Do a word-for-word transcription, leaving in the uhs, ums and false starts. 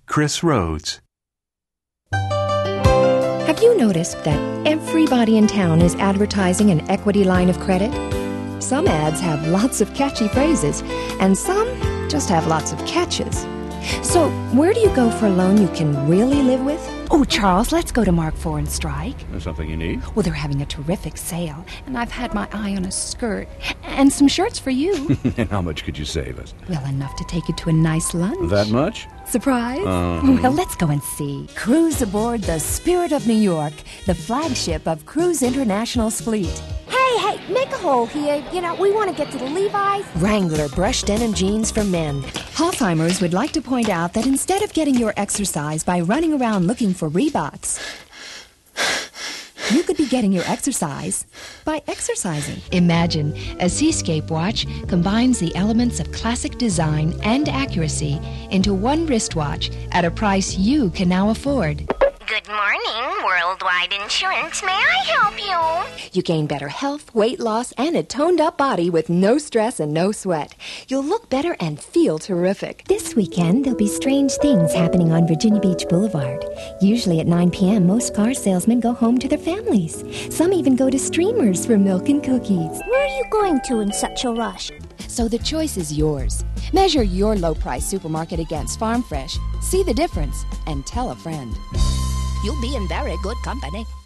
Chris Rhodes. Have you noticed that everybody in town is advertising an equity line of credit? Some ads have lots of catchy phrases, and some just have lots of catches. So, where do you go for a loan you can really live with? Oh, Charles, let's go to Mark four and Strike. There's something you need? Well, they're having a terrific sale, and I've had my eye on a skirt and some shirts for you. And how much could you save us? Well, enough to take you to a nice lunch. That much? Surprise? Uh-huh. Well, let's go and see. Cruise aboard the Spirit of New York, the flagship of Cruise International's fleet. Hey, hey, make a hole here. You know, we want to get to the Levi's. Wrangler brushed denim jeans for men. Hoffheimers would like to point out that instead of getting your exercise by running around looking for Reeboks, you could be getting your exercise by exercising. Imagine a Seascape watch combines the elements of classic design and accuracy into one wristwatch at a price you can now afford. Good morning, Worldwide Insurance. May I help you? You gain better health, weight loss, and a toned-up body with no stress and no sweat. You'll look better and feel terrific. This weekend, there'll be strange things happening on Virginia Beach Boulevard. Usually at nine p.m., most car salesmen go home to their families. Some even go to Streamers for milk and cookies. Where are you going to in such a rush? So the choice is yours. Measure your low-price supermarket against Farm Fresh. See the difference and tell a friend. You'll be in very good company.